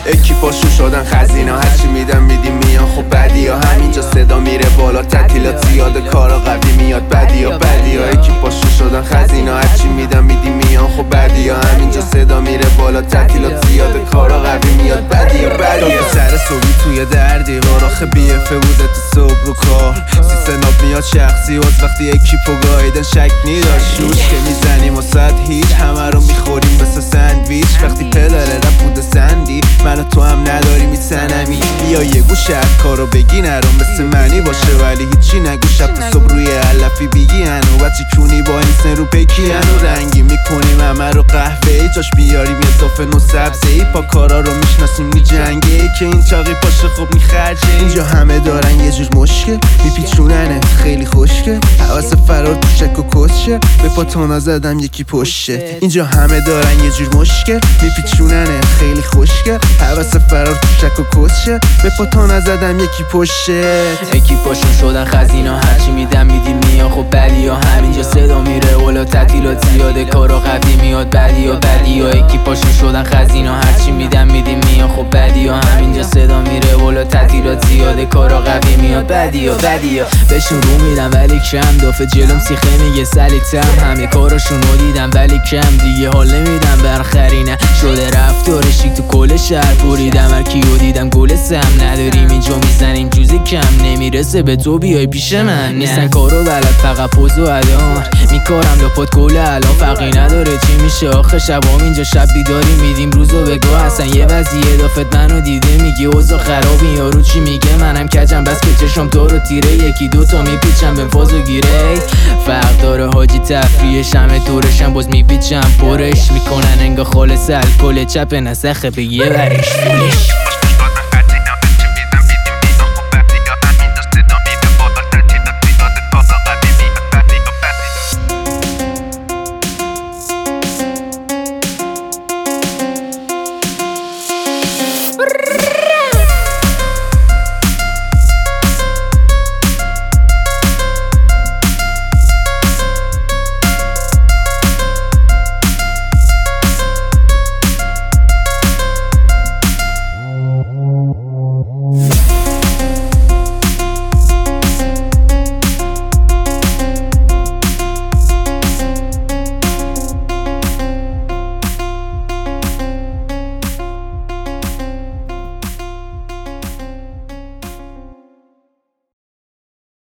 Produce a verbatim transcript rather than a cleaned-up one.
اکیپاشون شدن خزینا، هرچی میدم میدیم میان خب بدی ها. همینجا صدا میره بالا، تعطیلات زیاده، کارا قوی میاد بدی ها بدی ها. اکیپاشون شدن خزینا، هرچی میدم میدیم میان خب بدی ها. همینجا صدا میره بالا، تعطیلات زیاده، کارا قوی میاد بدی ها بدی ها. سر صبحی توی در دیوار، آخه بی اف بوده تو صبح رو کار. سی سناب میاد شخصی واسه وقتی اکیپو گایدن شک نداشت. شوش که میزنیم و صد هیچ، همه رو میخوریم مثل سندویچ. وقتی پدر رپ بوده سندی، من و تو هم نداری میسنمی. بیا یه گوش از کارو بگی نرم، مثل منی باشه ولی هیچی نگو. شب تا صبح روی علفی بیگی هنو، بچه کونی با نیستن رو پکی هنو. رنگی میکنیم همه رو قهوه ای، جاش بیاریم اضافه نو سبزه ای. پا کارا رو میشناسیم میجنگه، که این چاقی پاشه خوب میخرجه. اینجا همه دارن یه جور مشکل میپیچوننه، خیلی خوشگه. حواس فرار تو شک و کسشه، به پاتونا زدم یکی پشه. اینجا همه دارن یه جور مشکل میپیچوننه، خیلی خوشگه. حواس فرار تو شک و کسشه، به پاتونا زدم یکی پشه. اکیپاشون شدن خزینا، هرچی میدم میدیم میان خب بدی ها. همینجا صدا میره بالا، تعطیلات زیاده، کارا قوی میاد بدی ها بدی ها. اکیپاشون شدن خزینا، هرچی میدم میدیم میان خب بدی ها. همینجا صدا میره بالا، تعطیلات زیاده، کارا قوی میاد بدی ها بدی ها. بهشون رو میدم ولی کم، دافه جلوم سیخه میگه سلیتم. همه کاراشون رو دیدم ولی کم، دیگه حال نمیدم برخرینه. شده رفتارشی تو کل شهر بریدم، هر کیو دیدم گل سم نداریم. اینجا میزنیم جوز کم، نمیرسه به تو بیای پیش من. نیستن کارو بلد، فقط پوز و ادام میکارم لاپات کل الان. فرقی نداره چی میشه آخه شبام. اینجا شب بیداری میدیم روزو بگو. اصلا یه وضعیه دافت منو دیده میگی اوضاع خرابی، یارو چی میگه منم کجم بس که چشم تو رو تیره. یکی دوتا میپیچم به فازو گیره. فرق داره حاجی تفریحش، همه دورشم باز میپیچم پرش میکنن انگا خالص الکل چپ نسخه به یه برش فولش.